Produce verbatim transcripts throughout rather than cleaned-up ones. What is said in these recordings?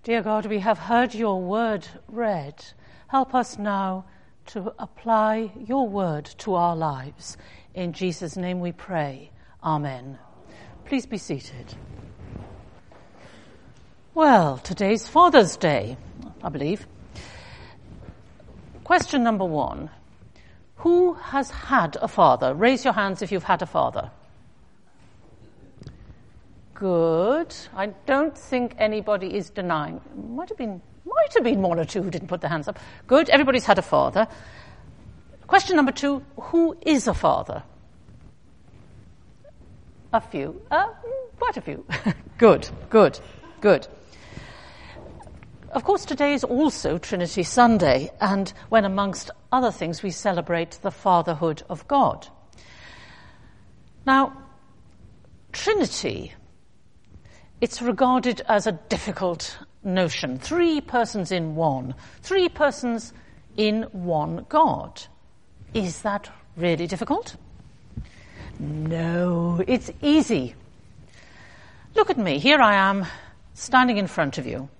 Dear God, we have heard your word read. Help us now to apply your word to our lives. In Jesus' name we pray. Amen. Please be seated. Well, today's Father's Day, I believe. Question number one. Who has had a father? Raise your hands if you've had a father. Good. I don't think anybody is denying. Might have been, might have been one or two who didn't put their hands up. Good. Everybody's had a father. Question number two. Who is a father? A few. Uh, quite a few. Good. Good. Good. Of course, today is also Trinity Sunday, and when, amongst other things, we celebrate the fatherhood of God. Now, Trinity, it's regarded as a difficult notion. Three persons in one. Three persons in one God. Is that really difficult? No, it's easy. Look at me. Here I am, standing in front of you.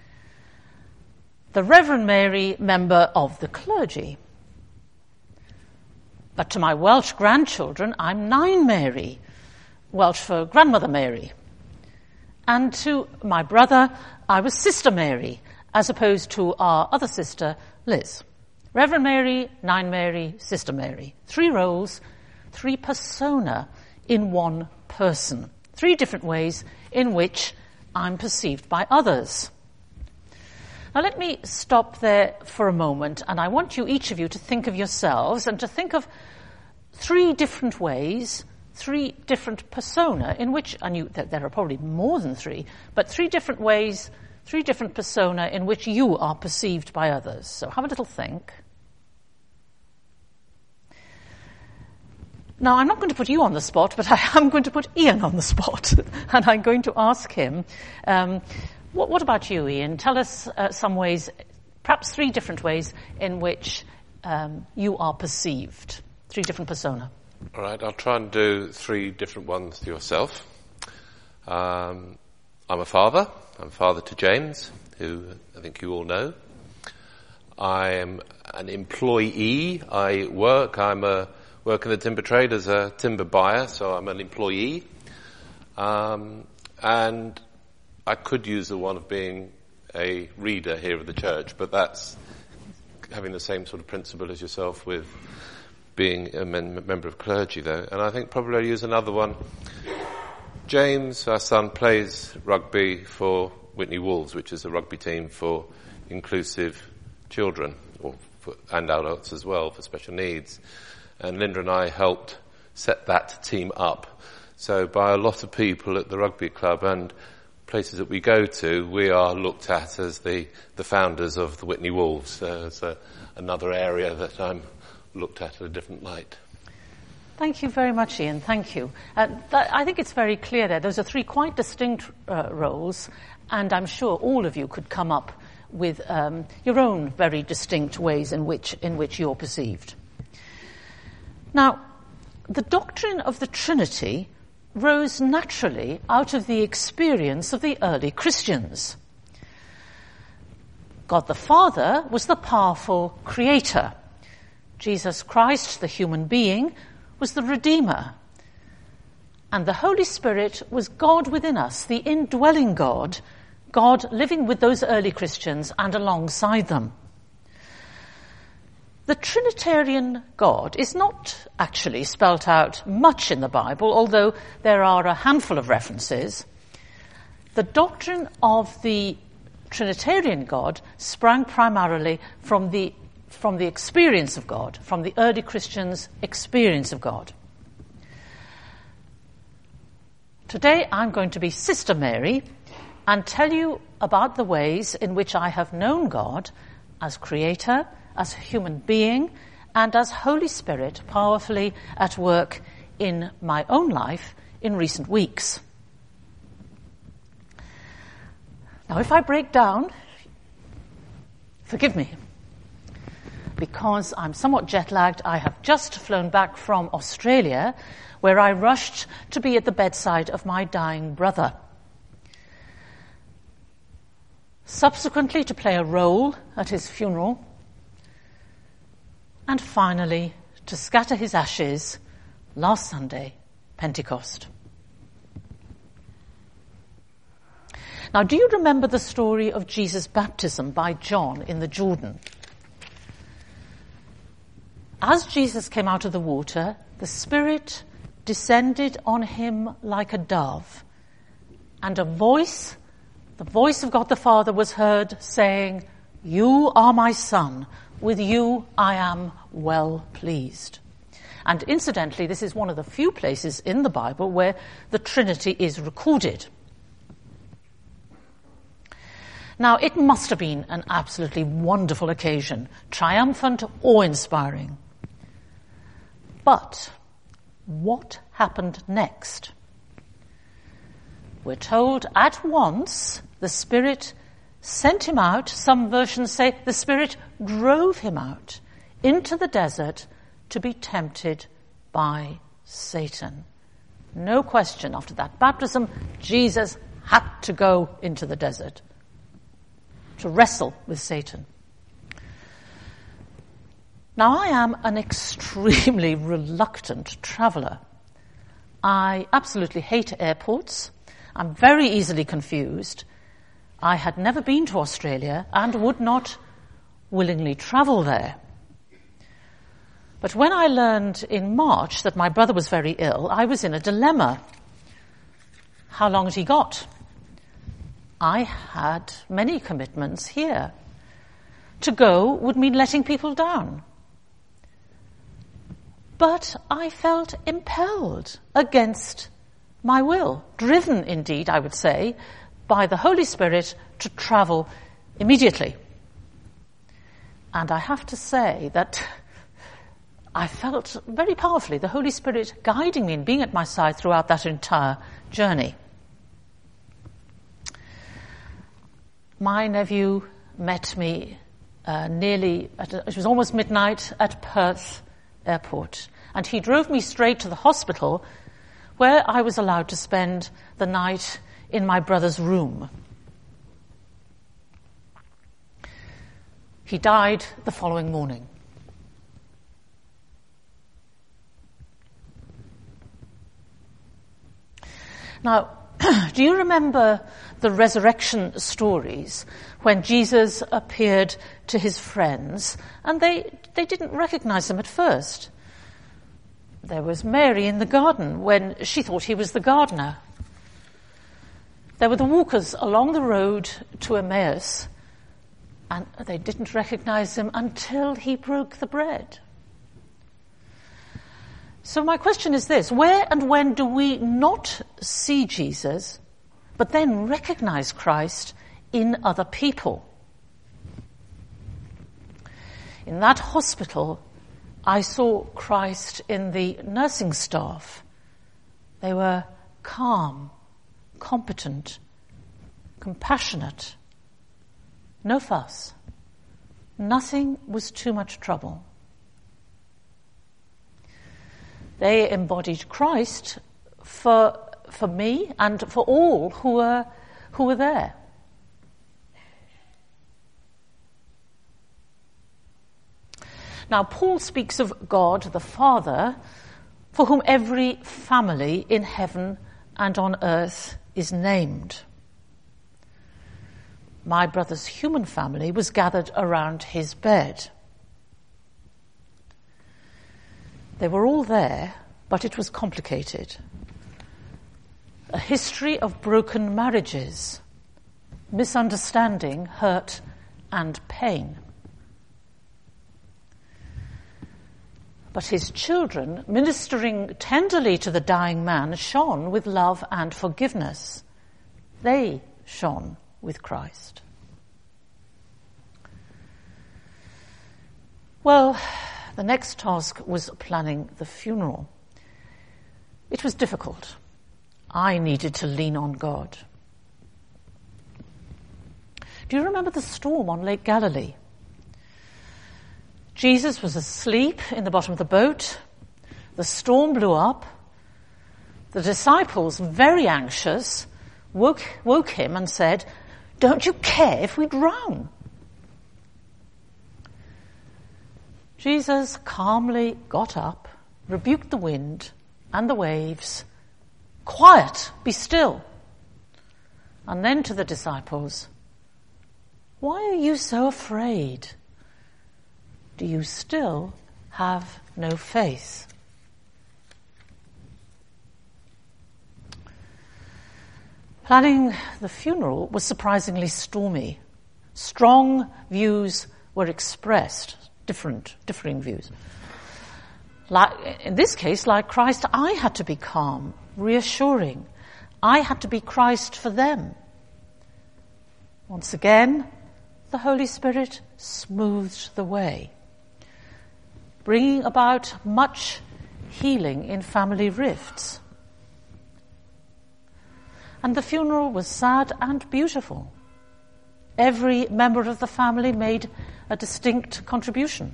The Reverend Mary, member of the clergy. But to my Welsh grandchildren, I'm Nine Mary, Welsh for Grandmother Mary. And to my brother, I was Sister Mary, as opposed to our other sister, Liz. Reverend Mary, Nine Mary, Sister Mary. Three roles, three persona in one person. Three different ways in which I'm perceived by others. Now let me stop there for a moment, and I want you, each of you, to think of yourselves and to think of three different ways, three different persona in which, and you, there are probably more than three, but three different ways, three different persona in which you are perceived by others. So have a little think. Now, I'm not going to put you on the spot, but I am going to put Ian on the spot, and I'm going to ask him, um, what, what about you, Ian? Tell us uh, some ways, perhaps three different ways in which um, you are perceived, three different persona. All right, I'll try and do three different ones to yourself. Um, I'm a father. I'm father to James, who I think you all know. I am an employee. I work. I'm a work in the timber trade as a timber buyer, so I'm an employee. Um, and I could use the one of being a reader here at the church, but that's having the same sort of principle as yourself with being a men- member of clergy, though. And I think probably I'll use another one. James, our son, plays rugby for Whitney Wolves, which is a rugby team for inclusive children, or for, and adults as well, for special needs. And Linda and I helped set that team up. So by a lot of people at the rugby club and places that we go to, we are looked at as the, the founders of the Whitney Wolves. So it's a, another area that I'm looked at in a different light. Thank you very much, Ian. Thank you. Uh, that, I think it's very clear there. Those are three quite distinct uh, roles, and I'm sure all of you could come up with um, your own very distinct ways in which in which you're perceived. Now, the doctrine of the Trinity rose naturally out of the experience of the early Christians. God the Father was the powerful creator. Jesus Christ, the human being, was the Redeemer. And the Holy Spirit was God within us, the indwelling God, God living with those early Christians and alongside them. The Trinitarian God is not actually spelt out much in the Bible, although there are a handful of references. The doctrine of the Trinitarian God sprang primarily from the from the experience of God, from the early Christians' experience of God. Today I'm going to be Sister Mary and tell you about the ways in which I have known God as Creator, as human being, and as Holy Spirit powerfully at work in my own life in recent weeks. Now, if I break down, forgive me, because I'm somewhat jet-lagged. I have just flown back from Australia, where I rushed to be at the bedside of my dying brother. subsequently to play a role at his funeral, and finally to scatter his ashes last Sunday, Pentecost. Now, do you remember the story of Jesus' baptism by John in the Jordan? As Jesus came out of the water, the Spirit descended on him like a dove, and a voice, the voice of God the Father, was heard saying, "You are my Son, with you I am well pleased." And incidentally, this is one of the few places in the Bible where the Trinity is recorded. Now, it must have been an absolutely wonderful occasion, triumphant, awe-inspiring. But what happened next? We're told at once the Spirit sent him out. Some versions say the Spirit drove him out into the desert to be tempted by Satan. No question, after that baptism, Jesus had to go into the desert to wrestle with Satan. Now, I am an extremely reluctant traveller. I absolutely hate airports. I'm very easily confused. I had never been to Australia and would not willingly travel there. But when I learned in March that my brother was very ill, I was in a dilemma. How long had he got? I had many commitments here. To go would mean letting people down. But I felt impelled against my will, driven indeed, I would say, by the Holy Spirit to travel immediately. And I have to say that I felt very powerfully the Holy Spirit guiding me and being at my side throughout that entire journey. My nephew met me uh, nearly, at a, it was almost midnight at Perth Airport, and he drove me straight to the hospital where I was allowed to spend the night in my brother's room. He died the following morning. Now, do you remember the resurrection stories when Jesus appeared to his friends and they, they didn't recognize him at first? There was Mary in the garden when she thought he was the gardener. There were the walkers along the road to Emmaus, and they didn't recognize him until he broke the bread. So my question is this: where and when do we not see Jesus, but then recognize Christ in other people? In that hospital, I saw Christ in the nursing staff. They were calm, competent, compassionate, no fuss. Nothing was too much trouble. They embodied Christ for for me and for all who were who were there. Now, Paul speaks of God the Father, for whom every family in heaven and on earth is named. My brother's human family was gathered around his bed. They were all there, but it was complicated. A history of broken marriages, misunderstanding, hurt, and pain. But his children, ministering tenderly to the dying man, shone with love and forgiveness. They shone with Christ. Well, the next task was planning the funeral. It was difficult. I needed to lean on God. Do you remember the storm on Lake Galilee? Jesus was asleep in the bottom of the boat. The storm blew up. The disciples, very anxious, woke, woke him and said, Don't you care if we drown? Jesus calmly got up, rebuked the wind and the waves. Quiet, be still. And then to the disciples, why are you so afraid? Do you still have no faith? Planning the funeral was surprisingly stormy. Strong views were expressed, different, differing views. Like, in this case, like Christ, I had to be calm, reassuring. I had to be Christ for them. Once again, the Holy Spirit smoothed the way, bringing about much healing in family rifts. And the funeral was sad and beautiful. Every member of the family made a distinct contribution.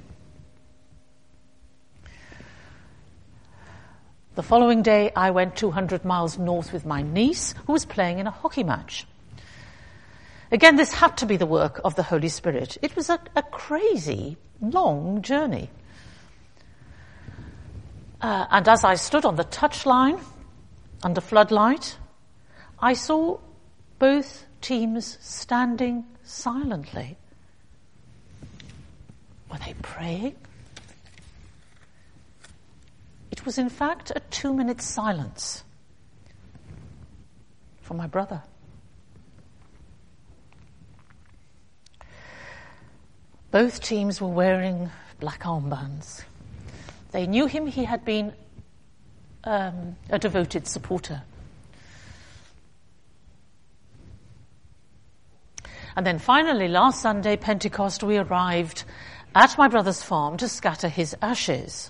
The following day, I went two hundred miles north with my niece, who was playing in a hockey match. Again, this had to be the work of the Holy Spirit. It was a, a crazy, long journey. Uh, and as I stood on the touchline, under floodlight, I saw both teams standing silently. Were they praying? It was in fact a two-minute silence for my brother. Both teams were wearing black armbands. They knew him. He had been um, a devoted supporter. And then finally, last Sunday, Pentecost, we arrived at my brother's farm to scatter his ashes.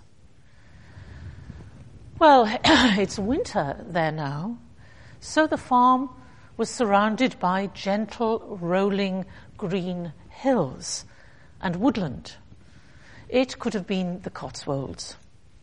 Well, it's winter there now, so the farm was surrounded by gentle, rolling green hills and woodland. It could have been the Cotswolds.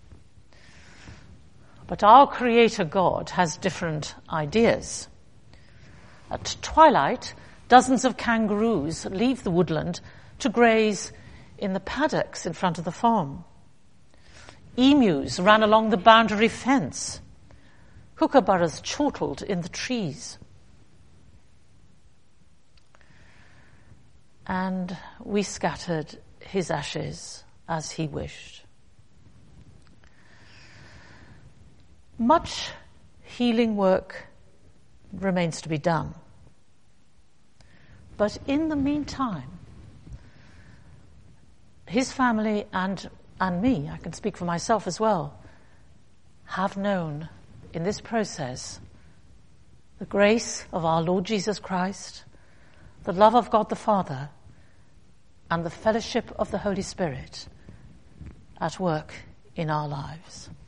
But our Creator God has different ideas. At twilight, dozens of kangaroos leave the woodland to graze in the paddocks in front of the farm. Emus ran along the boundary fence. Kookaburras chortled in the trees. And we scattered his ashes as he wished. Much healing work remains to be done. But in the meantime, his family and, and me, I can speak for myself as well, have known in this process the grace of our Lord Jesus Christ, the love of God the Father, and the fellowship of the Holy Spirit at work in our lives.